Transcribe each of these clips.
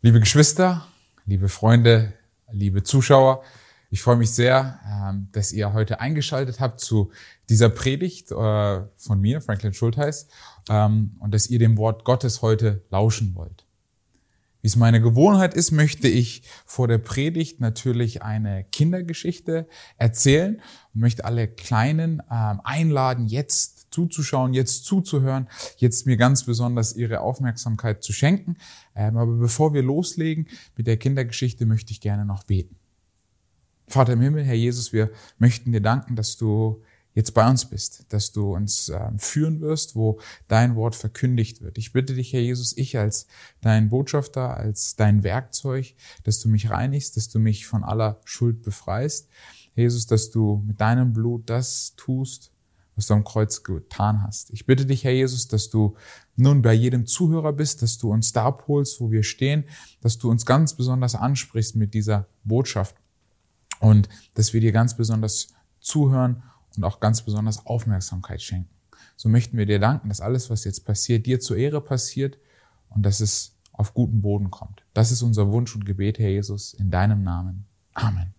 Liebe Geschwister, liebe Freunde, liebe Zuschauer, ich freue mich sehr, dass ihr heute eingeschaltet habt zu dieser Predigt von mir, Franklin Schultheis, und dass ihr dem Wort Gottes heute lauschen wollt. Wie es meine Gewohnheit ist, möchte ich vor der Predigt natürlich eine Kindergeschichte erzählen und möchte alle Kleinen einladen, jetzt zuzuschauen, jetzt zuzuhören, jetzt mir ganz besonders ihre Aufmerksamkeit zu schenken. Aber bevor wir loslegen mit der Kindergeschichte, möchte ich gerne noch beten. Vater im Himmel, Herr Jesus, wir möchten dir danken, dass du jetzt bei uns bist, dass du uns führen wirst, wo dein Wort verkündigt wird. Ich bitte dich, Herr Jesus, ich als dein Botschafter, als dein Werkzeug, dass du mich reinigst, dass du mich von aller Schuld befreist. Herr Jesus, dass du mit deinem Blut das tust, was du am Kreuz getan hast. Ich bitte dich, Herr Jesus, dass du nun bei jedem Zuhörer bist, dass du uns da abholst, wo wir stehen, dass du uns ganz besonders ansprichst mit dieser Botschaft und dass wir dir ganz besonders zuhören und auch ganz besonders Aufmerksamkeit schenken. So möchten wir dir danken, dass alles, was jetzt passiert, dir zur Ehre passiert und dass es auf guten Boden kommt. Das ist unser Wunsch und Gebet, Herr Jesus, in deinem Namen. Amen.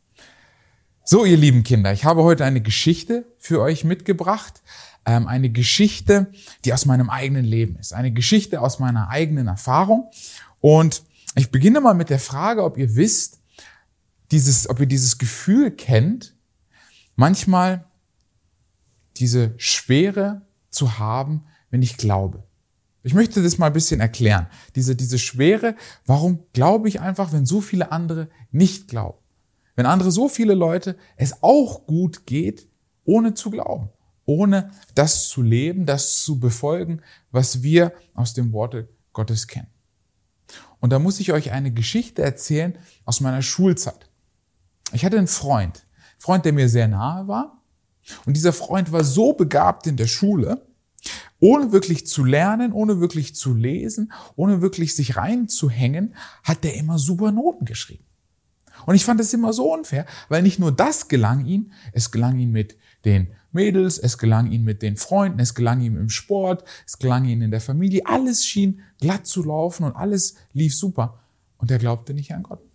So, ihr lieben Kinder, ich habe heute eine Geschichte für euch mitgebracht. Eine Geschichte, die aus meinem eigenen Leben ist. Eine Geschichte aus meiner eigenen Erfahrung. Und ich beginne mal mit der Frage, ob ihr wisst, ob ihr dieses Gefühl kennt, manchmal diese Schwere zu haben, wenn ich glaube. Ich möchte das mal ein bisschen erklären. Diese Schwere, warum glaube ich einfach, wenn so viele andere nicht glauben? Wenn so viele Leute es auch gut geht, ohne zu glauben, ohne das zu leben, das zu befolgen, was wir aus dem Worte Gottes kennen. Und da muss ich euch eine Geschichte erzählen aus meiner Schulzeit. Ich hatte einen Freund, der mir sehr nahe war. Und dieser Freund war so begabt in der Schule, ohne wirklich zu lernen, ohne wirklich zu lesen, ohne wirklich sich reinzuhängen, hat der immer super Noten geschrieben. Und ich fand es immer so unfair, weil nicht nur das gelang ihm, es gelang ihm mit den Mädels, es gelang ihm mit den Freunden, es gelang ihm im Sport, es gelang ihm in der Familie. Alles schien glatt zu laufen und alles lief super. Und er glaubte nicht an Gott.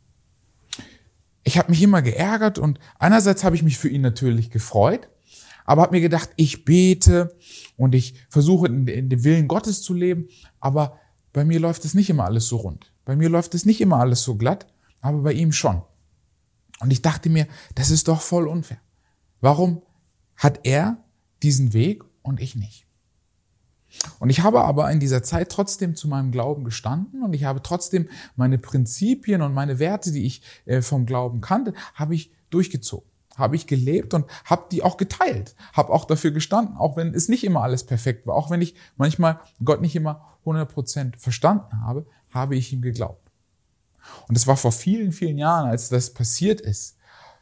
Ich habe mich immer geärgert und einerseits habe ich mich für ihn natürlich gefreut, aber habe mir gedacht, ich bete und ich versuche in dem Willen Gottes zu leben, aber bei mir läuft es nicht immer alles so rund. Bei mir läuft es nicht immer alles so glatt, aber bei ihm schon. Und ich dachte mir, das ist doch voll unfair. Warum hat er diesen Weg und ich nicht? Und ich habe aber in dieser Zeit trotzdem zu meinem Glauben gestanden und ich habe trotzdem meine Prinzipien und meine Werte, die ich vom Glauben kannte, habe ich durchgezogen, habe ich gelebt und habe die auch geteilt, habe auch dafür gestanden, auch wenn es nicht immer alles perfekt war, auch wenn ich manchmal Gott nicht immer 100% verstanden habe, habe ich ihm geglaubt. Und es war vor vielen, vielen Jahren, als das passiert ist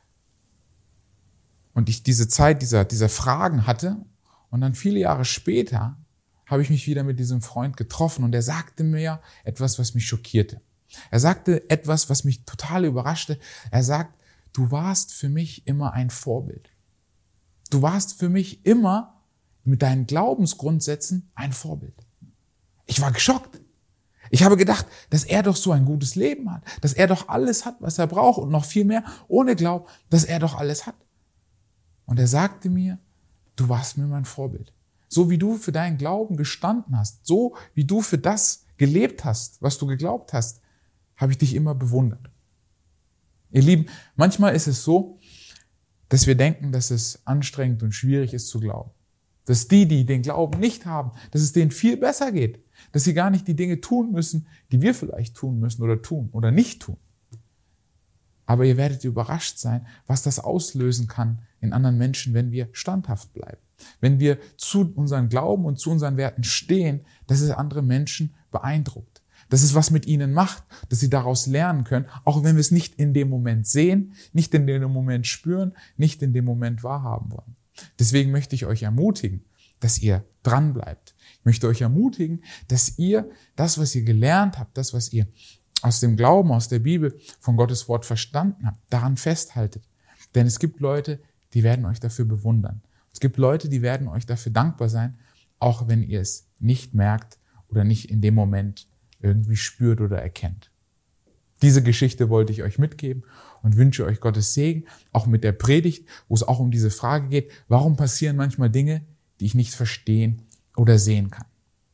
und ich diese Zeit dieser Fragen hatte und dann viele Jahre später habe ich mich wieder mit diesem Freund getroffen und er sagte mir etwas, was mich schockierte. Er sagte etwas, was mich total überraschte. Er sagt, du warst für mich immer ein Vorbild. Du warst für mich immer mit deinen Glaubensgrundsätzen ein Vorbild. Ich war geschockt. Ich habe gedacht, dass er doch so ein gutes Leben hat, dass er doch alles hat, was er braucht und noch viel mehr, ohne Glauben, dass er doch alles hat. Und er sagte mir, du warst mir mein Vorbild. So wie du für deinen Glauben gestanden hast, so wie du für das gelebt hast, was du geglaubt hast, habe ich dich immer bewundert. Ihr Lieben, manchmal ist es so, dass wir denken, dass es anstrengend und schwierig ist zu glauben. Dass die den Glauben nicht haben, dass es denen viel besser geht. Dass sie gar nicht die Dinge tun müssen, die wir vielleicht tun müssen oder tun oder nicht tun. Aber ihr werdet überrascht sein, was das auslösen kann in anderen Menschen, wenn wir standhaft bleiben. Wenn wir zu unseren Glauben und zu unseren Werten stehen, dass es andere Menschen beeindruckt. Dass es was mit ihnen macht, dass sie daraus lernen können, auch wenn wir es nicht in dem Moment sehen, nicht in dem Moment spüren, nicht in dem Moment wahrhaben wollen. Deswegen möchte ich euch ermutigen, dass ihr dran bleibt. Ich möchte euch ermutigen, dass ihr das, was ihr gelernt habt, das, was ihr aus dem Glauben, aus der Bibel, von Gottes Wort verstanden habt, daran festhaltet. Denn es gibt Leute, die werden euch dafür bewundern. Es gibt Leute, die werden euch dafür dankbar sein, auch wenn ihr es nicht merkt oder nicht in dem Moment irgendwie spürt oder erkennt. Diese Geschichte wollte ich euch mitgeben und wünsche euch Gottes Segen, auch mit der Predigt, wo es auch um diese Frage geht, warum passieren manchmal Dinge, die ich nicht verstehen oder sehen kann.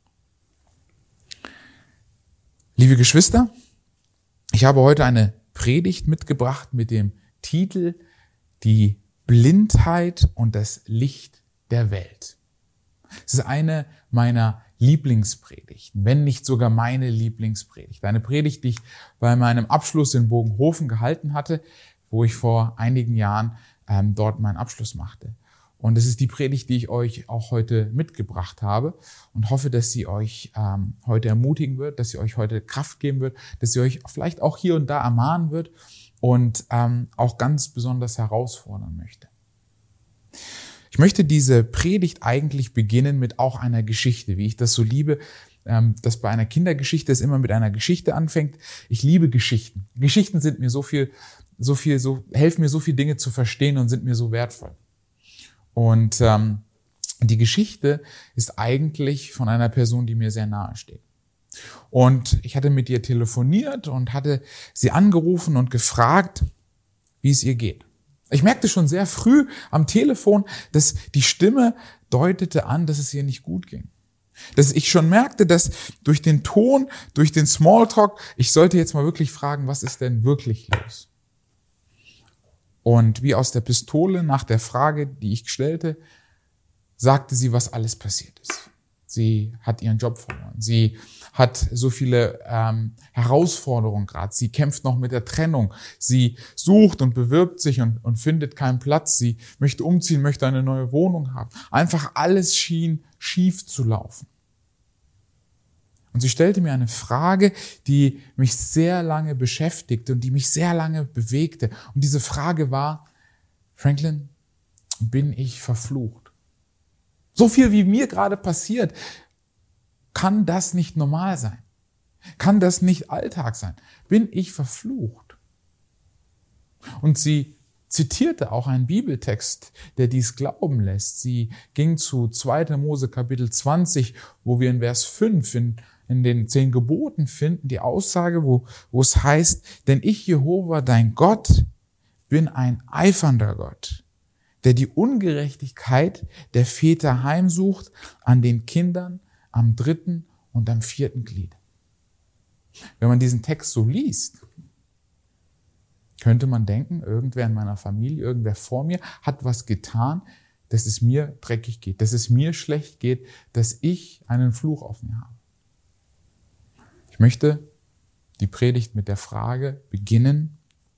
Liebe Geschwister, ich habe heute eine Predigt mitgebracht mit dem Titel Die Blindheit und das Licht der Welt. Es ist eine meiner Lieblingspredigten, wenn nicht sogar meine Lieblingspredigt. Eine Predigt, die ich bei meinem Abschluss in Bogenhofen gehalten hatte, wo ich vor einigen Jahren dort meinen Abschluss machte. Und es ist die Predigt, die ich euch auch heute mitgebracht habe und hoffe, dass sie euch heute ermutigen wird, dass sie euch heute Kraft geben wird, dass sie euch vielleicht auch hier und da ermahnen wird und auch ganz besonders herausfordern möchte. Ich möchte diese Predigt eigentlich beginnen mit auch einer Geschichte, wie ich das so liebe, dass bei einer Kindergeschichte es immer mit einer Geschichte anfängt. Ich liebe Geschichten. Geschichten sind mir helfen mir so viel Dinge zu verstehen und sind mir so wertvoll. Und die Geschichte ist eigentlich von einer Person, die mir sehr nahe steht. Und ich hatte mit ihr telefoniert und hatte sie angerufen und gefragt, wie es ihr geht. Ich merkte schon sehr früh am Telefon, dass die Stimme deutete an, dass es ihr nicht gut ging. Dass ich schon merkte, dass durch den Ton, durch den Smalltalk, ich sollte jetzt mal wirklich fragen, was ist denn wirklich los? Und wie aus der Pistole nach der Frage, die ich stellte, sagte sie, was alles passiert ist. Sie hat ihren Job verloren. Sie hat so viele Herausforderungen gerade. Sie kämpft noch mit der Trennung. Sie sucht und bewirbt sich und findet keinen Platz. Sie möchte umziehen, möchte eine neue Wohnung haben. Einfach alles schien schief zu laufen. Und sie stellte mir eine Frage, die mich sehr lange beschäftigte und die mich sehr lange bewegte. Und diese Frage war, Franklin, bin ich verflucht? So viel wie mir gerade passiert, kann das nicht normal sein? Kann das nicht Alltag sein? Bin ich verflucht? Und sie zitierte auch einen Bibeltext, der dies glauben lässt. Sie ging zu 2. Mose Kapitel 20, wo wir in Vers 5 in den 10 Geboten finden, die Aussage, wo es heißt, denn ich, Jehova, dein Gott, bin ein eifernder Gott, der die Ungerechtigkeit der Väter heimsucht an den Kindern am 3. und am 4. Glied. Wenn man diesen Text so liest, könnte man denken, irgendwer in meiner Familie, irgendwer vor mir hat was getan, dass es mir dreckig geht, dass es mir schlecht geht, dass ich einen Fluch auf mir habe. Ich möchte die Predigt mit der Frage beginnen,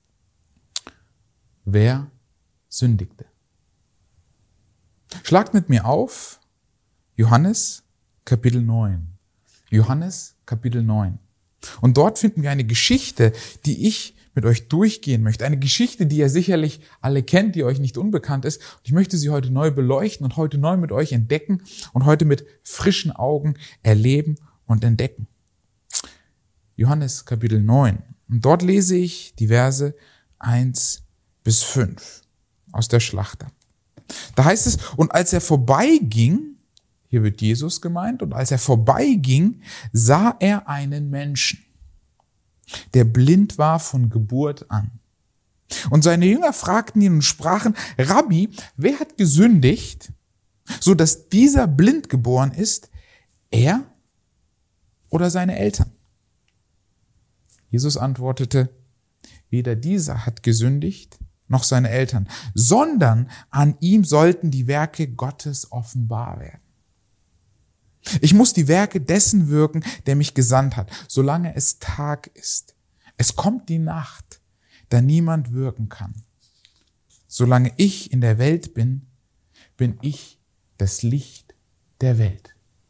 wer sündigte? Schlagt mit mir auf Johannes Kapitel 9. Johannes Kapitel 9. Und dort finden wir eine Geschichte, die ich mit euch durchgehen möchte. Eine Geschichte, die ihr sicherlich alle kennt, die euch nicht unbekannt ist. Und ich möchte sie heute neu beleuchten und heute neu mit euch entdecken und heute mit frischen Augen erleben und entdecken. Johannes Kapitel 9. Und dort lese ich die Verse 1 bis 5 aus der Schlachter. Da heißt es, und als er vorbeiging, hier wird Jesus gemeint, und als er vorbeiging, sah er einen Menschen, der blind war von Geburt an. Und seine Jünger fragten ihn und sprachen, Rabbi, wer hat gesündigt, so dass dieser blind geboren ist, er oder seine Eltern? Jesus antwortete, weder dieser hat gesündigt, noch seine Eltern, sondern an ihm sollten die Werke Gottes offenbar werden. Ich muss die Werke dessen wirken, der mich gesandt hat, solange es Tag ist. Es kommt die Nacht, da niemand wirken kann. Solange ich in der Welt bin, bin ich das Licht der Welt.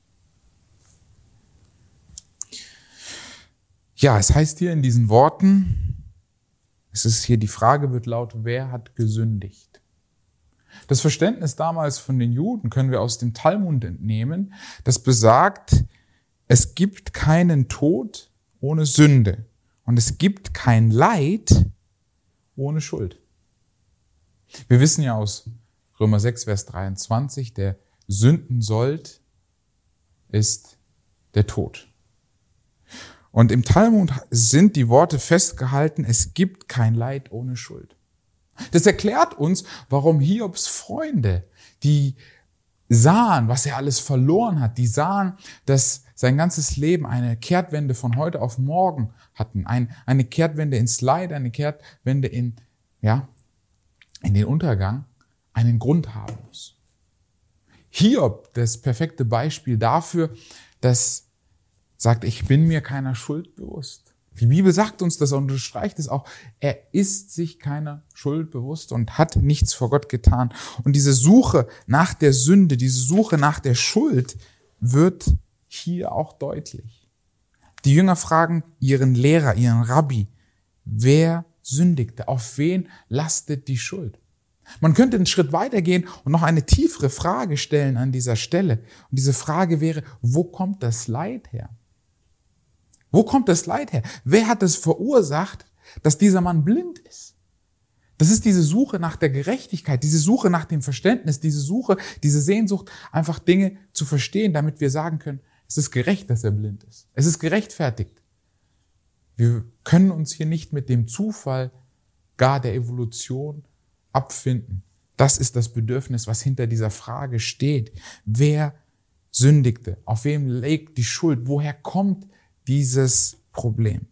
Ja, es heißt hier in diesen Worten, es ist hier die Frage wird laut, wer hat gesündigt? Das Verständnis damals von den Juden können wir aus dem Talmud entnehmen, das besagt, es gibt keinen Tod ohne Sünde und es gibt kein Leid ohne Schuld. Wir wissen ja aus Römer 6, Vers 23, der Sündensold ist der Tod. Und im Talmud sind die Worte festgehalten, es gibt kein Leid ohne Schuld. Das erklärt uns, warum Hiobs Freunde, die sahen, was er alles verloren hat, die sahen, dass sein ganzes Leben eine Kehrtwende von heute auf morgen hatten, eine Kehrtwende ins Leid, eine Kehrtwende in den Untergang, einen Grund haben muss. Hiob, das perfekte Beispiel dafür, dass sagt, ich bin mir keiner Schuld bewusst. Die Bibel sagt uns das und unterstreicht es auch. Er ist sich keiner Schuld bewusst und hat nichts vor Gott getan. Und diese Suche nach der Sünde, diese Suche nach der Schuld wird hier auch deutlich. Die Jünger fragen ihren Lehrer, ihren Rabbi, wer sündigte? Auf wen lastet die Schuld? Man könnte einen Schritt weitergehen und noch eine tiefere Frage stellen an dieser Stelle. Und diese Frage wäre, wo kommt das Leid her? Wo kommt das Leid her? Wer hat es verursacht, dass dieser Mann blind ist? Das ist diese Suche nach der Gerechtigkeit, diese Suche nach dem Verständnis, diese Suche, diese Sehnsucht, einfach Dinge zu verstehen, damit wir sagen können, es ist gerecht, dass er blind ist. Es ist gerechtfertigt. Wir können uns hier nicht mit dem Zufall gar der Evolution abfinden. Das ist das Bedürfnis, was hinter dieser Frage steht. Wer sündigte? Auf wem liegt die Schuld? Woher kommt dieses Problem?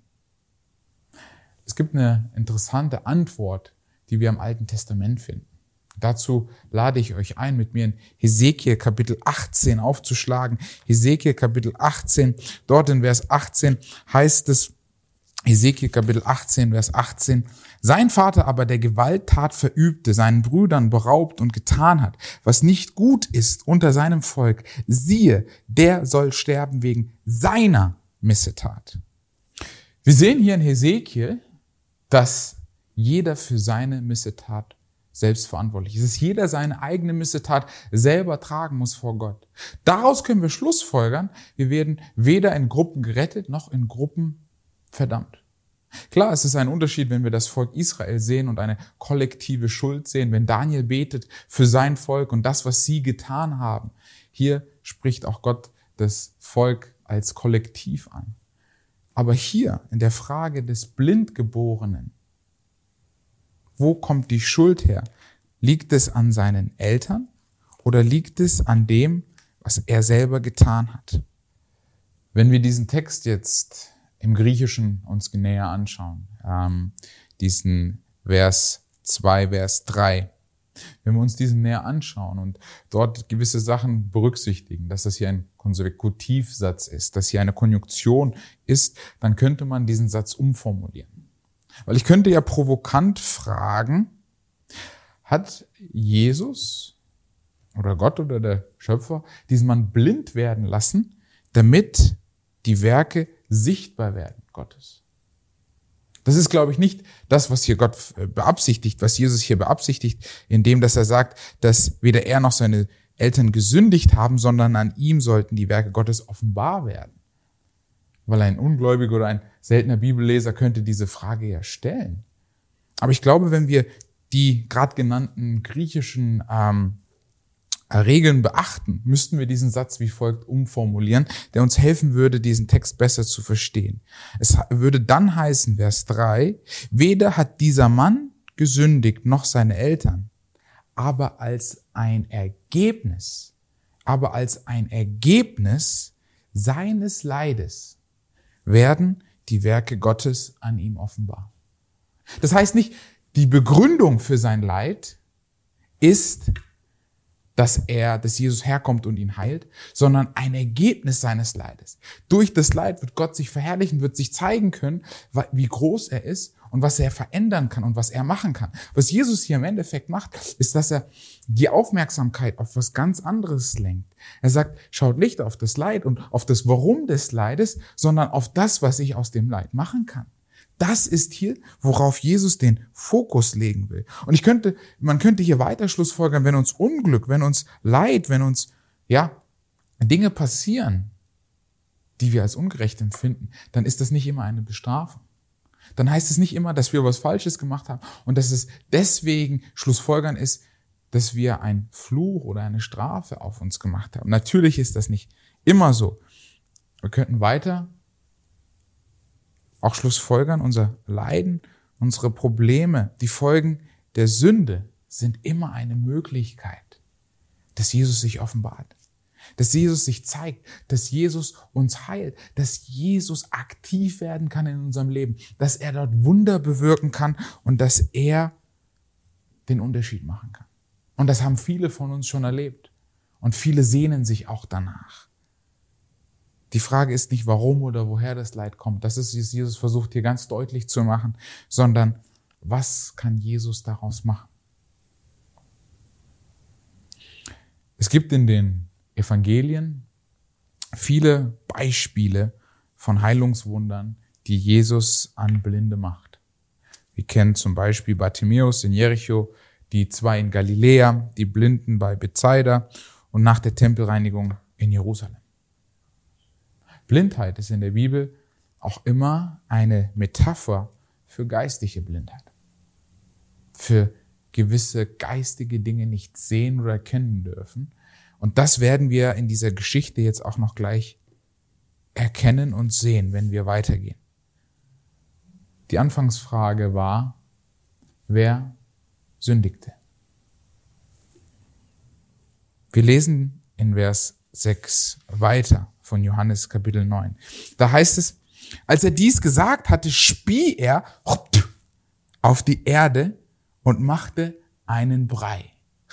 Es gibt eine interessante Antwort, die wir im Alten Testament finden. Dazu lade ich euch ein, mit mir in Hesekiel Kapitel 18 aufzuschlagen. Hesekiel Kapitel 18, dort in Vers 18 heißt es, Hesekiel Kapitel 18, Vers 18, sein Vater aber der Gewalttat verübte, seinen Brüdern beraubt und getan hat, was nicht gut ist unter seinem Volk, siehe, der soll sterben wegen seiner Missetat. Wir sehen hier in Hesekiel, dass jeder für seine Missetat selbst verantwortlich ist. Dass jeder seine eigene Missetat selber tragen muss vor Gott. Daraus können wir schlussfolgern, wir werden weder in Gruppen gerettet, noch in Gruppen verdammt. Klar, es ist ein Unterschied, wenn wir das Volk Israel sehen und eine kollektive Schuld sehen, wenn Daniel betet für sein Volk und das, was sie getan haben. Hier spricht auch Gott das Volk als Kollektiv an. Aber hier in der Frage des Blindgeborenen, wo kommt die Schuld her? Liegt es an seinen Eltern oder liegt es an dem, was er selber getan hat? Wenn wir diesen Text jetzt im Griechischen uns näher anschauen, diesen Vers 2, Vers 3, wenn wir uns diesen näher anschauen und dort gewisse Sachen berücksichtigen, dass das hier ein Konsekutivsatz ist, dass hier eine Konjunktion ist, dann könnte man diesen Satz umformulieren. Weil ich könnte ja provokant fragen, hat Jesus oder Gott oder der Schöpfer diesen Mann blind werden lassen, damit die Werke sichtbar werden Gottes? Das ist, glaube ich, nicht das, was hier Gott beabsichtigt, was Jesus hier beabsichtigt, indem dass er sagt, dass weder er noch seine Eltern gesündigt haben, sondern an ihm sollten die Werke Gottes offenbar werden. Weil ein Ungläubiger oder ein seltener Bibelleser könnte diese Frage ja stellen. Aber ich glaube, wenn wir die gerade genannten griechischen Regeln beachten, müssten wir diesen Satz wie folgt umformulieren, der uns helfen würde, diesen Text besser zu verstehen. Es würde dann heißen, Vers 3, weder hat dieser Mann gesündigt noch seine Eltern, aber als ein Ergebnis seines Leides werden die Werke Gottes an ihm offenbar. Das heißt nicht, die Begründung für sein Leid ist, dass Jesus herkommt und ihn heilt, sondern ein Ergebnis seines Leides. Durch das Leid wird Gott sich verherrlichen, wird sich zeigen können, wie groß er ist und was er verändern kann und was er machen kann. Was Jesus hier im Endeffekt macht, ist, dass er die Aufmerksamkeit auf was ganz anderes lenkt. Er sagt, schaut nicht auf das Leid und auf das Warum des Leides, sondern auf das, was ich aus dem Leid machen kann. Das ist hier, worauf Jesus den Fokus legen will. Und man könnte hier weiter schlussfolgern, wenn uns Unglück, wenn uns Leid, wenn uns, Dinge passieren, die wir als ungerecht empfinden, dann ist das nicht immer eine Bestrafung. Dann heißt es nicht immer, dass wir was Falsches gemacht haben und dass es deswegen Schlussfolgern ist, dass wir einen Fluch oder eine Strafe auf uns gemacht haben. Natürlich ist das nicht immer so. Wir könnten weiter auch schlussfolgern, unser Leiden, unsere Probleme, die Folgen der Sünde sind immer eine Möglichkeit, dass Jesus sich offenbart, dass Jesus sich zeigt, dass Jesus uns heilt, dass Jesus aktiv werden kann in unserem Leben, dass er dort Wunder bewirken kann und dass er den Unterschied machen kann. Und das haben viele von uns schon erlebt. Und viele sehnen sich auch danach. Die Frage ist nicht, warum oder woher das Leid kommt. Das ist, was Jesus versucht hier ganz deutlich zu machen, sondern was kann Jesus daraus machen? Es gibt in den Evangelien viele Beispiele von Heilungswundern, die Jesus an Blinde macht. Wir kennen zum Beispiel Bartimäus in Jericho, die zwei in Galiläa, die Blinden bei Bethsaida und nach der Tempelreinigung in Jerusalem. Blindheit ist in der Bibel auch immer eine Metapher für geistliche Blindheit. Für gewisse geistige Dinge nicht sehen oder erkennen dürfen. Und das werden wir in dieser Geschichte jetzt auch noch gleich erkennen und sehen, wenn wir weitergehen. Die Anfangsfrage war, wer sündigte? Wir lesen in Vers 6 weiter von Johannes Kapitel 9. Da heißt es, als er dies gesagt hatte, spie er auf die Erde und machte einen Brei.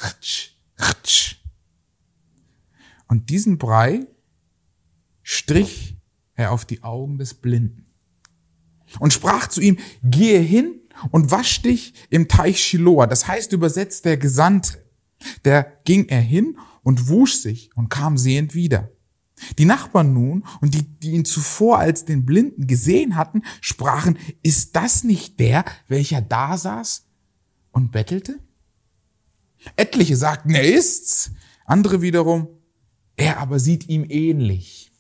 Und diesen Brei strich er auf die Augen des Blinden und sprach zu ihm, gehe hin und wasch dich im Teich Shiloah. Das heißt übersetzt der Gesandte. Der ging er hin und wusch sich und kam sehend wieder. Die Nachbarn nun und die ihn zuvor als den Blinden gesehen hatten, sprachen, ist das nicht der, welcher da saß und bettelte? Etliche sagten, er ist's. Andere wiederum, er aber sieht ihm ähnlich.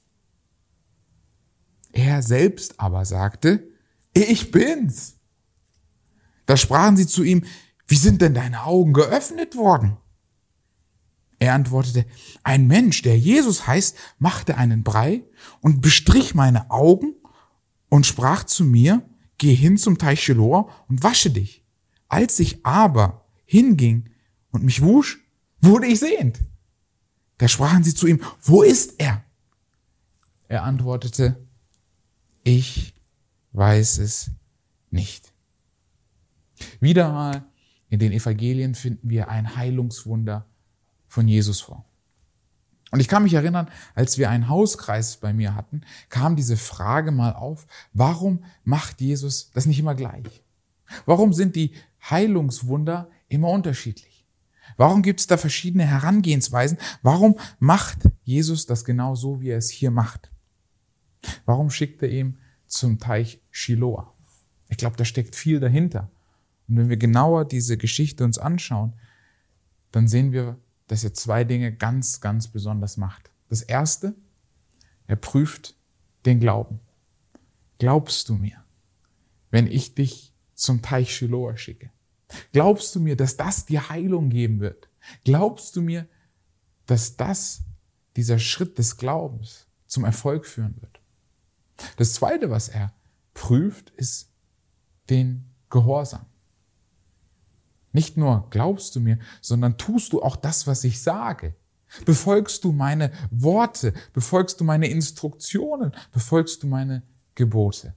Er selbst aber sagte, ich bin's. Da sprachen sie zu ihm, wie sind denn deine Augen geöffnet worden? Er antwortete, ein Mensch, der Jesus heißt, machte einen Brei und bestrich meine Augen und sprach zu mir, geh hin zum Teich Shiloah und wasche dich. Als ich aber hinging und mich wusch, wurde ich sehend. Da sprachen sie zu ihm, wo ist er? Er antwortete, ich weiß es nicht. Wieder mal in den Evangelien finden wir ein Heilungswunder von Jesus vor. Und ich kann mich erinnern, als wir einen Hauskreis bei mir hatten, kam diese Frage mal auf, warum macht Jesus das nicht immer gleich? Warum sind die Heilungswunder immer unterschiedlich? Warum gibt es da verschiedene Herangehensweisen? Warum macht Jesus das genau so, wie er es hier macht? Warum schickt er ihn zum Teich Shiloah? Ich glaube, da steckt viel dahinter. Und wenn wir genauer diese Geschichte uns anschauen, dann sehen wir, dass er zwei Dinge ganz, ganz besonders macht. Das erste, er prüft den Glauben. Glaubst du mir, wenn ich dich zum Teich Shiloah schicke? Glaubst du mir, dass das dir Heilung geben wird? Glaubst du mir, dass dieser Schritt des Glaubens zum Erfolg führen wird? Das zweite, was er prüft, ist den Gehorsam. Nicht nur glaubst du mir, sondern tust du auch das, was ich sage. Befolgst du meine Worte, befolgst du meine Instruktionen, befolgst du meine Gebote.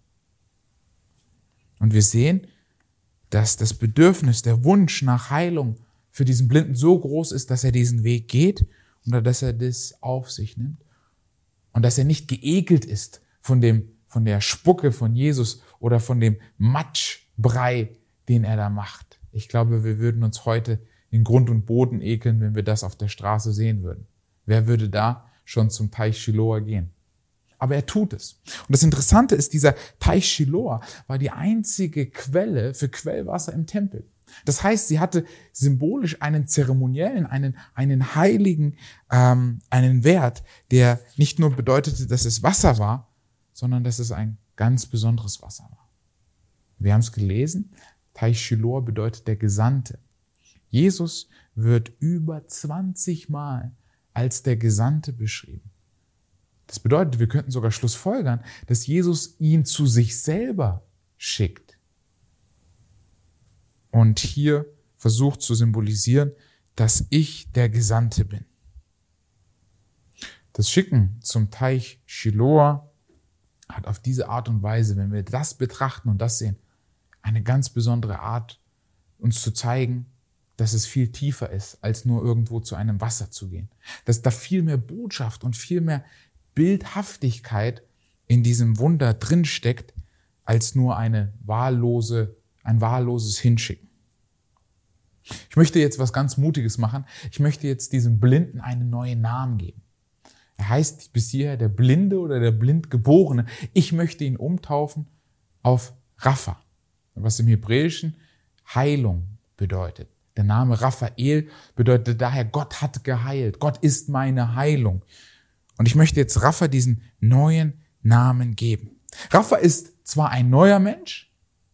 Und wir sehen, dass das Bedürfnis, der Wunsch nach Heilung für diesen Blinden so groß ist, dass er diesen Weg geht und dass er das auf sich nimmt und dass er nicht geekelt ist von der Spucke von Jesus oder von dem Matschbrei, den er da macht. Ich glaube, wir würden uns heute in Grund und Boden ekeln, wenn wir das auf der Straße sehen würden. Wer würde da schon zum Teich Shiloah gehen? Aber er tut es. Und das Interessante ist, dieser Teich Shiloah war die einzige Quelle für Quellwasser im Tempel. Das heißt, sie hatte symbolisch einen zeremoniellen, einen heiligen, einen Wert, der nicht nur bedeutete, dass es Wasser war, sondern dass es ein ganz besonderes Wasser war. Wir haben es gelesen. Teich Shiloah bedeutet der Gesandte. Jesus wird über 20 Mal als der Gesandte beschrieben. Das bedeutet, wir könnten sogar schlussfolgern, dass Jesus ihn zu sich selber schickt. Und hier versucht zu symbolisieren, dass ich der Gesandte bin. Das Schicken zum Teich Shiloah hat auf diese Art und Weise, wenn wir das betrachten und das sehen, eine ganz besondere Art, uns zu zeigen, dass es viel tiefer ist, als nur irgendwo zu einem Wasser zu gehen. Dass da viel mehr Botschaft und viel mehr Bildhaftigkeit in diesem Wunder drinsteckt, als nur ein wahlloses Hinschicken. Ich möchte jetzt was ganz Mutiges machen. Ich möchte jetzt diesem Blinden einen neuen Namen geben. Er heißt bis hierher der Blinde oder der Blindgeborene. Ich möchte ihn umtaufen auf Rapha, was im Hebräischen Heilung bedeutet. Der Name Raphael bedeutet daher, Gott hat geheilt. Gott ist meine Heilung. Und ich möchte jetzt Rapha diesen neuen Namen geben. Rapha ist zwar ein neuer Mensch,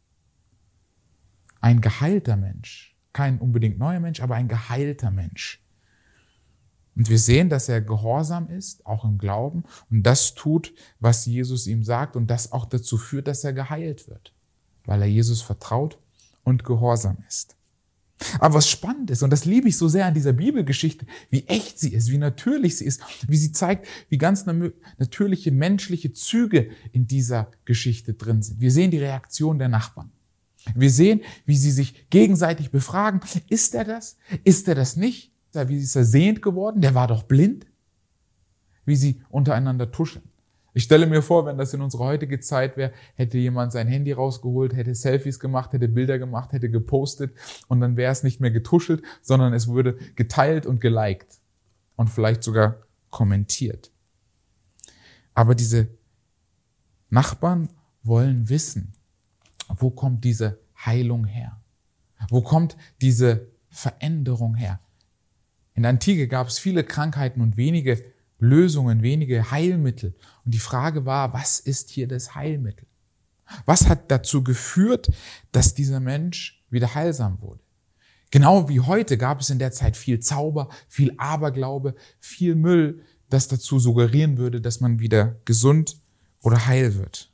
ein geheilter Mensch. Kein unbedingt neuer Mensch, aber ein geheilter Mensch. Und wir sehen, dass er gehorsam ist, auch im Glauben, und das tut, was Jesus ihm sagt, und das auch dazu führt, dass er geheilt wird, weil er Jesus vertraut und gehorsam ist. Aber was spannend ist, und das liebe ich so sehr an dieser Bibelgeschichte, wie echt sie ist, wie natürlich sie ist, wie sie zeigt, wie ganz natürliche menschliche Züge in dieser Geschichte drin sind. Wir sehen die Reaktion der Nachbarn. Wir sehen, wie sie sich gegenseitig befragen. Ist er das? Ist er das nicht? Wie ist er sehend geworden? Der war doch blind. Wie sie untereinander tuscheln. Ich stelle mir vor, wenn das in unserer heutigen Zeit wäre, hätte jemand sein Handy rausgeholt, hätte Selfies gemacht, hätte Bilder gemacht, hätte gepostet und dann wäre es nicht mehr getuschelt, sondern es würde geteilt und geliked und vielleicht sogar kommentiert. Aber diese Nachbarn wollen wissen, wo kommt diese Heilung her? Wo kommt diese Veränderung her? In der Antike gab es viele Krankheiten und wenige Lösungen, wenige Heilmittel. Und die Frage war, was ist hier das Heilmittel? Was hat dazu geführt, dass dieser Mensch wieder heilsam wurde? Genau wie heute gab es in der Zeit viel Zauber, viel Aberglaube, viel Müll, das dazu suggerieren würde, dass man wieder gesund oder heil wird.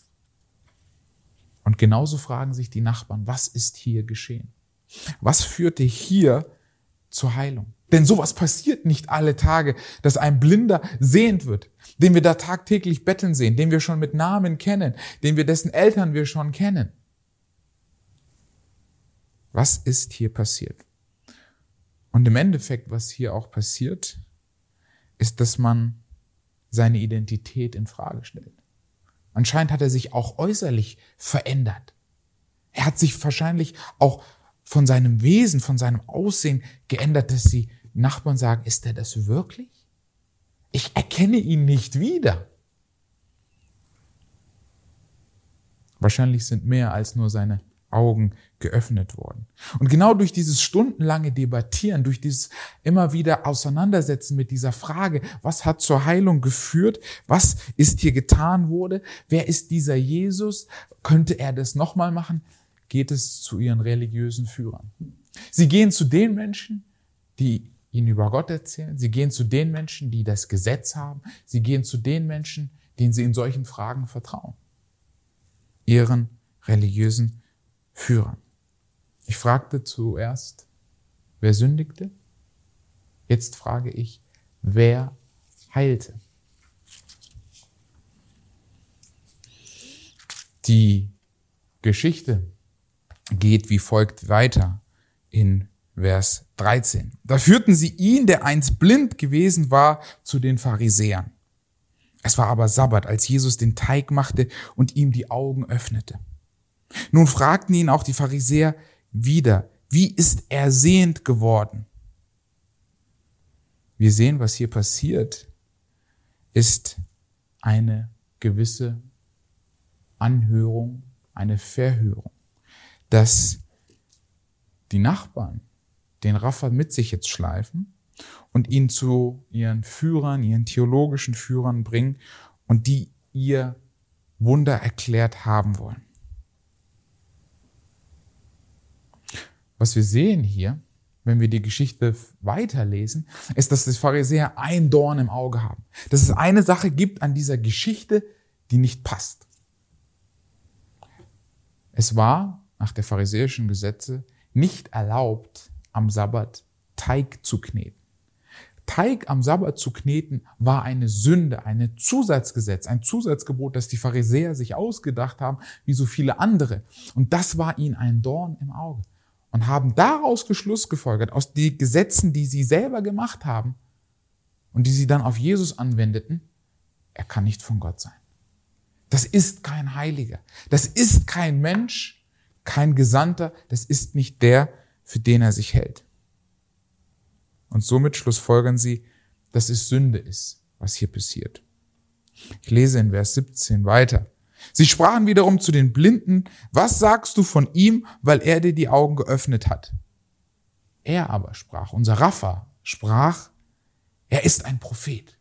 Und genauso fragen sich die Nachbarn, was ist hier geschehen? Was führte hier zur Heilung? Denn sowas passiert nicht alle Tage, dass ein Blinder sehend wird, den wir da tagtäglich betteln sehen, den wir schon mit Namen kennen, dessen Eltern wir schon kennen. Was ist hier passiert? Und im Endeffekt, was hier auch passiert, ist, dass man seine Identität in Frage stellt. Anscheinend hat er sich auch äußerlich verändert. Er hat sich wahrscheinlich auch von seinem Wesen, von seinem Aussehen geändert, dass die Nachbarn sagen, ist er das wirklich? Ich erkenne ihn nicht wieder. Wahrscheinlich sind mehr als nur seine Augen geöffnet worden. Und genau durch dieses stundenlange Debattieren, durch dieses immer wieder Auseinandersetzen mit dieser Frage, was hat zur Heilung geführt, was ist hier getan wurde, wer ist dieser Jesus, könnte er das nochmal machen, geht es zu ihren religiösen Führern. Sie gehen zu den Menschen, die ihnen über Gott erzählen. Sie gehen zu den Menschen, die das Gesetz haben. Sie gehen zu den Menschen, denen sie in solchen Fragen vertrauen. Ihren religiösen Führern. Ich fragte zuerst, wer sündigte? Jetzt frage ich, wer heilte? Die Geschichte geht wie folgt weiter in Vers 13. Da führten sie ihn, der einst blind gewesen war, zu den Pharisäern. Es war aber Sabbat, als Jesus den Teig machte und ihm die Augen öffnete. Nun fragten ihn auch die Pharisäer wieder, wie ist er sehend geworden? Wir sehen, was hier passiert, ist eine gewisse Anhörung, eine Verhörung, dass die Nachbarn den Rapha mit sich jetzt schleifen und ihn zu ihren Führern, ihren theologischen Führern bringen und die ihr Wunder erklärt haben wollen. Was wir sehen hier, wenn wir die Geschichte weiterlesen, ist, dass die Pharisäer ein Dorn im Auge haben. Dass es eine Sache gibt an dieser Geschichte, die nicht passt. Es war nach der pharisäischen Gesetze nicht erlaubt, am Sabbat Teig zu kneten. Teig am Sabbat zu kneten war eine Sünde, ein Zusatzgesetz, ein Zusatzgebot, das die Pharisäer sich ausgedacht haben, wie so viele andere. Und das war ihnen ein Dorn im Auge. Und haben daraus geschlussgefolgert, aus den Gesetzen, die sie selber gemacht haben und die sie dann auf Jesus anwendeten, er kann nicht von Gott sein. Das ist kein Heiliger. Das ist kein Mensch, kein Gesandter. Das ist nicht der, für den er sich hält. Und somit schlussfolgern sie, dass es Sünde ist, was hier passiert. Ich lese in Vers 17 weiter. Sie sprachen wiederum zu den Blinden, was sagst du von ihm, weil er dir die Augen geöffnet hat? Er aber sprach, unser Rapha sprach, er ist ein Prophet.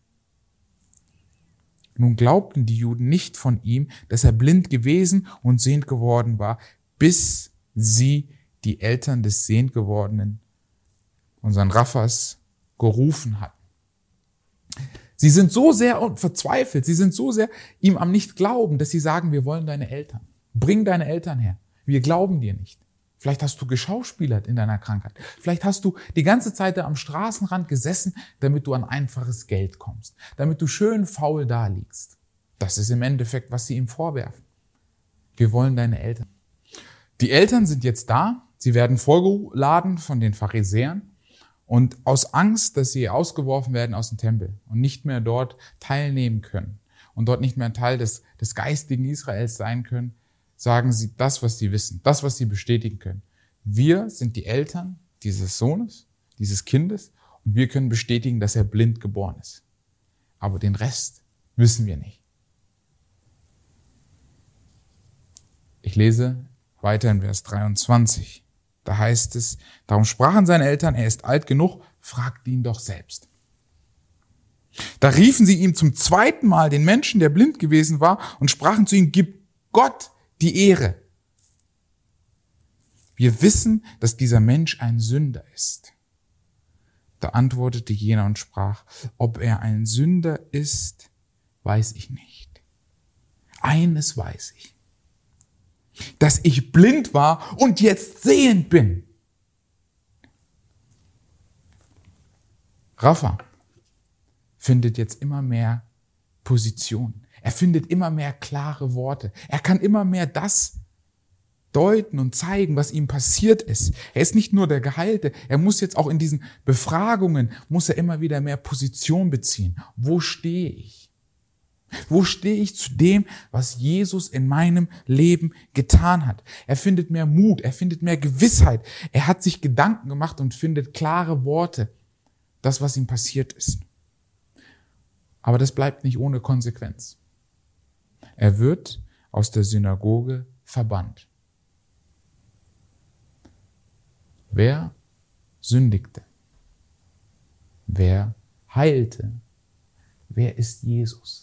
Nun glaubten die Juden nicht von ihm, dass er blind gewesen und sehend geworden war, bis sie die Eltern des sehend gewordenen, unseren Raphas, gerufen hatten. Sie sind so sehr verzweifelt, sie sind so sehr ihm am Nicht-Glauben, dass sie sagen, wir wollen deine Eltern. Bring deine Eltern her. Wir glauben dir nicht. Vielleicht hast du geschauspielert in deiner Krankheit. Vielleicht hast du die ganze Zeit da am Straßenrand gesessen, damit du an einfaches Geld kommst. Damit du schön faul da liegst. Das ist im Endeffekt, was sie ihm vorwerfen. Wir wollen deine Eltern. Die Eltern sind jetzt da. Sie werden vorgeladen von den Pharisäern. Und aus Angst, dass sie ausgeworfen werden aus dem Tempel und nicht mehr dort teilnehmen können und dort nicht mehr Teil des geistigen Israels sein können, sagen sie das, was sie wissen, das, was sie bestätigen können. Wir sind die Eltern dieses Sohnes, dieses Kindes, und wir können bestätigen, dass er blind geboren ist. Aber den Rest wissen wir nicht. Ich lese weiter in Vers 23. Da heißt es, darum sprachen seine Eltern, er ist alt genug, fragt ihn doch selbst. Da riefen sie ihm zum zweiten Mal den Menschen, der blind gewesen war, und sprachen zu ihm, gib Gott die Ehre. Wir wissen, dass dieser Mensch ein Sünder ist. Da antwortete jener und sprach, ob er ein Sünder ist, weiß ich nicht. Eines weiß ich, dass ich blind war und jetzt sehend bin. Rapha findet jetzt immer mehr Position. Er findet immer mehr klare Worte. Er kann immer mehr das deuten und zeigen, was ihm passiert ist. Er ist nicht nur der Geheilte, er muss jetzt auch in diesen Befragungen, muss er immer wieder mehr Position beziehen. Wo stehe ich? Wo stehe ich zu dem, was Jesus in meinem Leben getan hat? Er findet mehr Mut, er findet mehr Gewissheit. Er hat sich Gedanken gemacht und findet klare Worte, das, was ihm passiert ist. Aber das bleibt nicht ohne Konsequenz. Er wird aus der Synagoge verbannt. Wer sündigte? Wer heilte? Wer ist Jesus?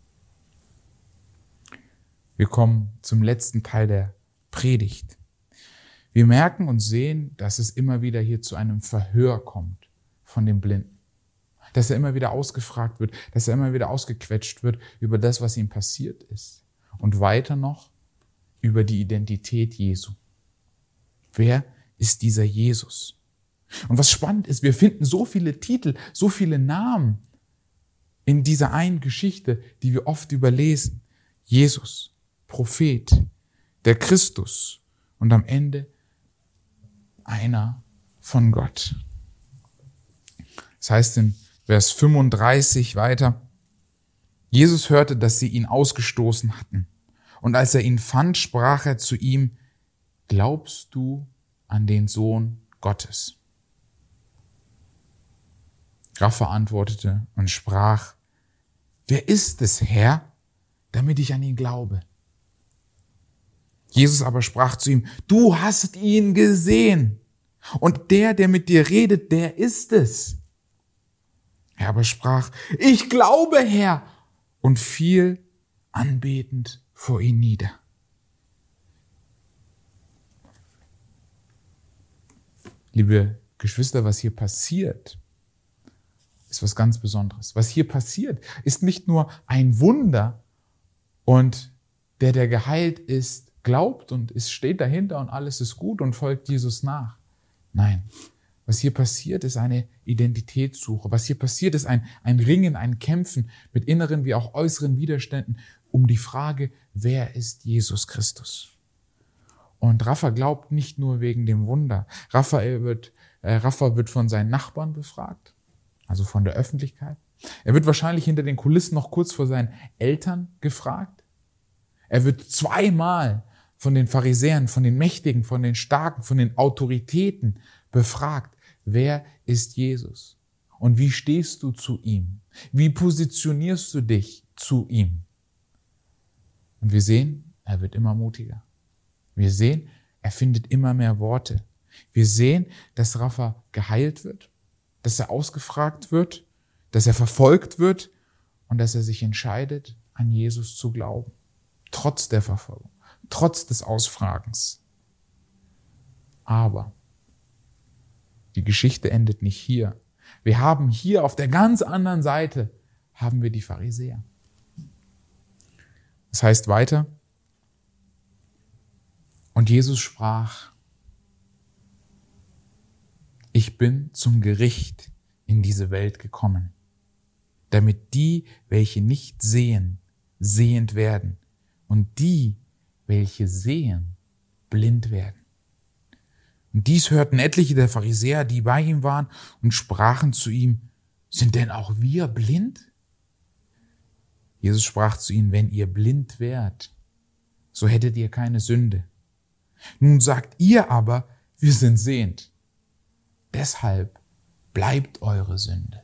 Wir kommen zum letzten Teil der Predigt. Wir merken und sehen, dass es immer wieder hier zu einem Verhör kommt von dem Blinden. Dass er immer wieder ausgefragt wird, dass er immer wieder ausgequetscht wird über das, was ihm passiert ist. Und weiter noch über die Identität Jesu. Wer ist dieser Jesus? Und was spannend ist, wir finden so viele Titel, so viele Namen in dieser einen Geschichte, die wir oft überlesen. Jesus, Prophet, der Christus und am Ende einer von Gott. Das heißt in Vers 35 weiter, Jesus hörte, dass sie ihn ausgestoßen hatten. Und als er ihn fand, sprach er zu ihm, glaubst du an den Sohn Gottes? Rapha antwortete und sprach, wer ist es, Herr, damit ich an ihn glaube? Jesus aber sprach zu ihm, du hast ihn gesehen. Und der mit dir redet, der ist es. Er aber sprach, ich glaube, Herr, und fiel anbetend vor ihn nieder. Liebe Geschwister, was hier passiert, ist was ganz Besonderes. Was hier passiert, ist nicht nur ein Wunder und der geheilt ist, glaubt und es steht dahinter und alles ist gut und folgt Jesus nach. Nein, was hier passiert, ist eine Identitätssuche. Was hier passiert, ist ein Ringen, ein Kämpfen mit inneren wie auch äußeren Widerständen um die Frage, wer ist Jesus Christus? Und Rafa glaubt nicht nur wegen dem Wunder. Rafa wird von seinen Nachbarn befragt, also von der Öffentlichkeit. Er wird wahrscheinlich hinter den Kulissen noch kurz vor seinen Eltern gefragt. Er wird zweimal von den Pharisäern, von den Mächtigen, von den Starken, von den Autoritäten befragt. Wer ist Jesus? Und wie stehst du zu ihm? Wie positionierst du dich zu ihm? Und wir sehen, er wird immer mutiger. Wir sehen, er findet immer mehr Worte. Wir sehen, dass Rafa geheilt wird, dass er ausgefragt wird, dass er verfolgt wird und dass er sich entscheidet, an Jesus zu glauben. Trotz der Verfolgung, trotz des Ausfragens. Aber die Geschichte endet nicht hier. Wir haben hier auf der ganz anderen Seite haben wir die Pharisäer. Das heißt weiter, und Jesus sprach, ich bin zum Gericht in diese Welt gekommen, damit die, welche nicht sehen, sehend werden und die, welche sehen, blind werden. Und dies hörten etliche der Pharisäer, die bei ihm waren, und sprachen zu ihm, sind denn auch wir blind? Jesus sprach zu ihnen, wenn ihr blind wärt, so hättet ihr keine Sünde. Nun sagt ihr aber, wir sind sehend. Deshalb bleibt eure Sünde.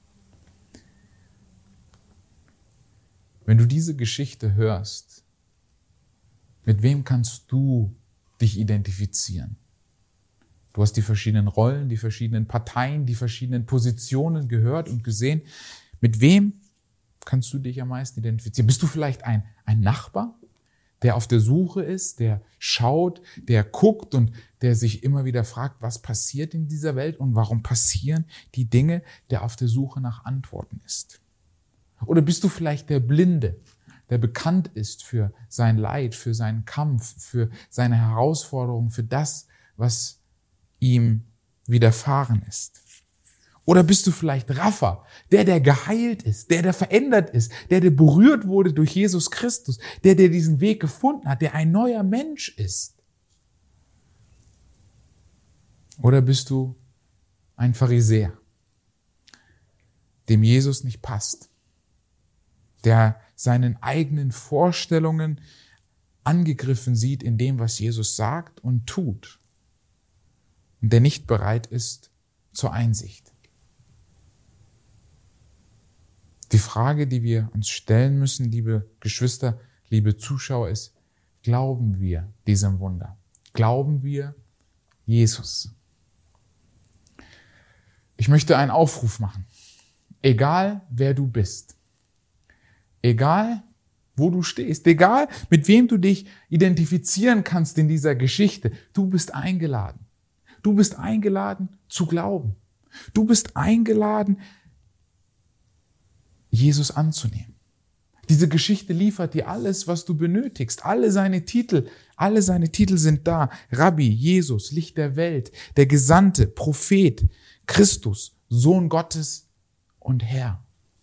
Wenn du diese Geschichte hörst, mit wem kannst du dich identifizieren? Du hast die verschiedenen Rollen, die verschiedenen Parteien, die verschiedenen Positionen gehört und gesehen. Mit wem kannst du dich am meisten identifizieren? Bist du vielleicht ein Nachbar, der auf der Suche ist, der schaut, der guckt und der sich immer wieder fragt, was passiert in dieser Welt und warum passieren die Dinge, der auf der Suche nach Antworten ist? Oder bist du vielleicht der Blinde, der bekannt ist für sein Leid, für seinen Kampf, für seine Herausforderungen, für das, was ihm widerfahren ist? Oder bist du vielleicht Rafa, der geheilt ist, der verändert ist, der berührt wurde durch Jesus Christus, der diesen Weg gefunden hat, der ein neuer Mensch ist? Oder bist du ein Pharisäer, dem Jesus nicht passt, der seinen eigenen Vorstellungen angegriffen sieht in dem, was Jesus sagt und tut, und der nicht bereit ist zur Einsicht? Die Frage, die wir uns stellen müssen, liebe Geschwister, liebe Zuschauer, ist, glauben wir diesem Wunder? Glauben wir Jesus? Ich möchte einen Aufruf machen. Egal, wer du bist, egal, wo du stehst, egal, mit wem du dich identifizieren kannst in dieser Geschichte, du bist eingeladen. Du bist eingeladen zu glauben. Du bist eingeladen, Jesus anzunehmen. Diese Geschichte liefert dir alles, was du benötigst. Alle seine Titel sind da. Rabbi, Jesus, Licht der Welt, der Gesandte, Prophet, Christus, Sohn Gottes und Herr.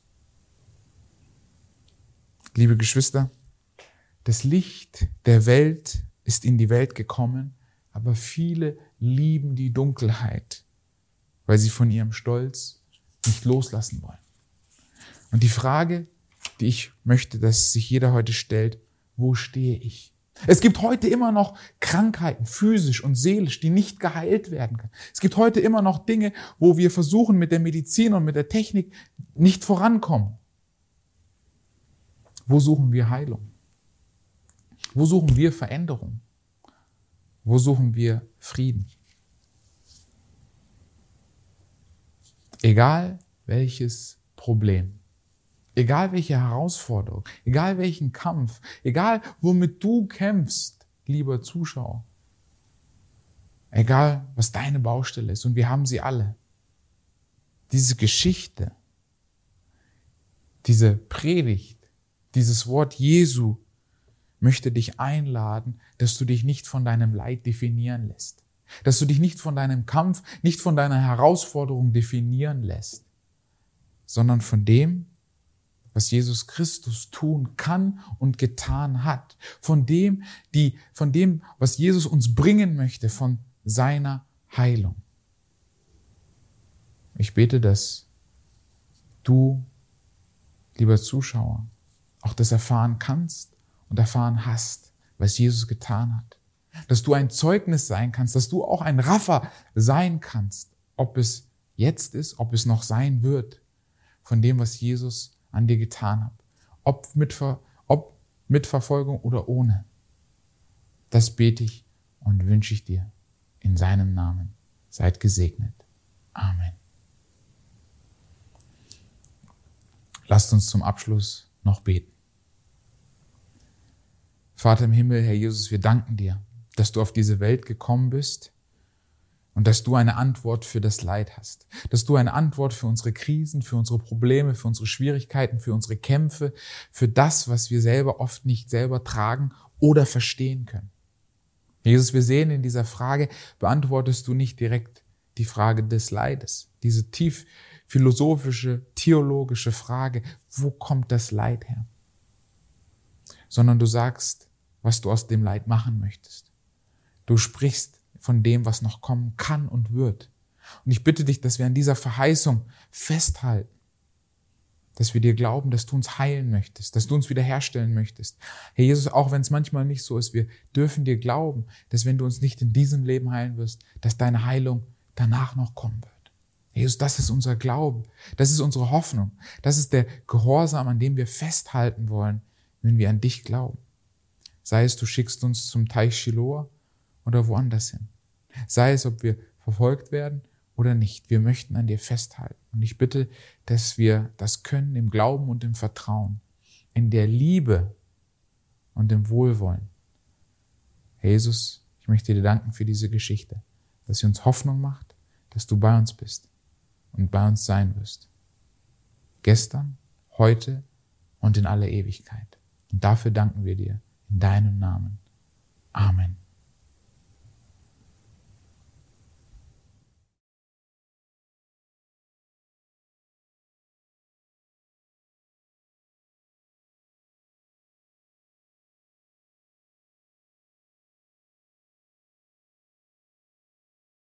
Liebe Geschwister, das Licht der Welt ist in die Welt gekommen, aber viele lieben die Dunkelheit, weil sie von ihrem Stolz nicht loslassen wollen. Und die Frage, die ich möchte, dass sich jeder heute stellt, wo stehe ich? Es gibt heute immer noch Krankheiten, physisch und seelisch, die nicht geheilt werden können. Es gibt heute immer noch Dinge, wo wir versuchen, mit der Medizin und mit der Technik nicht vorankommen. Wo suchen wir Heilung? Wo suchen wir Veränderung? Wo suchen wir Frieden? Egal welches Problem, egal welche Herausforderung, egal welchen Kampf, egal womit du kämpfst, lieber Zuschauer, Egal, was deine Baustelle ist. Und wir haben sie alle. Diese Geschichte, diese Predigt, dieses Wort Jesu möchte dich einladen, dass du dich nicht von deinem Leid definieren lässt. Dass du dich nicht von deinem Kampf, nicht von deiner Herausforderung definieren lässt, sondern von dem, was Jesus Christus tun kann und getan hat. Von dem, was Jesus uns bringen möchte, von seiner Heilung. Ich bete, dass du, lieber Zuschauer, auch das erfahren kannst und erfahren hast, was Jesus getan hat. Dass du ein Zeugnis sein kannst, dass du auch ein Raffer sein kannst, ob es jetzt ist, ob es noch sein wird, von dem, was Jesus an dir getan hat. Ob mit Verfolgung oder ohne. Das bete ich und wünsche ich dir in seinem Namen. Seid gesegnet. Amen. Lasst uns zum Abschluss noch beten. Vater im Himmel, Herr Jesus, wir danken dir, dass du auf diese Welt gekommen bist und dass du eine Antwort für das Leid hast. Dass du eine Antwort für unsere Krisen, für unsere Probleme, für unsere Schwierigkeiten, für unsere Kämpfe, für das, was wir selber oft nicht selber tragen oder verstehen können. Jesus, wir sehen in dieser Frage, beantwortest du nicht direkt die Frage des Leides. Diese tief philosophische, theologische Frage, wo kommt das Leid her? Sondern du sagst, was du aus dem Leid machen möchtest. Du sprichst von dem, was noch kommen kann und wird. Und ich bitte dich, dass wir an dieser Verheißung festhalten, dass wir dir glauben, dass du uns heilen möchtest, dass du uns wiederherstellen möchtest. Herr Jesus, auch wenn es manchmal nicht so ist, wir dürfen dir glauben, dass wenn du uns nicht in diesem Leben heilen wirst, dass deine Heilung danach noch kommen wird. Herr Jesus, das ist unser Glaube, das ist unsere Hoffnung, das ist der Gehorsam, an dem wir festhalten wollen, wenn wir an dich glauben. Sei es, du schickst uns zum Teich Shiloah oder woanders hin. Sei es, ob wir verfolgt werden oder nicht. Wir möchten an dir festhalten. Und ich bitte, dass wir das können im Glauben und im Vertrauen, in der Liebe und im Wohlwollen. Herr Jesus, ich möchte dir danken für diese Geschichte, dass sie uns Hoffnung macht, dass du bei uns bist und bei uns sein wirst. Gestern, heute und in alle Ewigkeit. Und dafür danken wir dir in deinem Namen. Amen.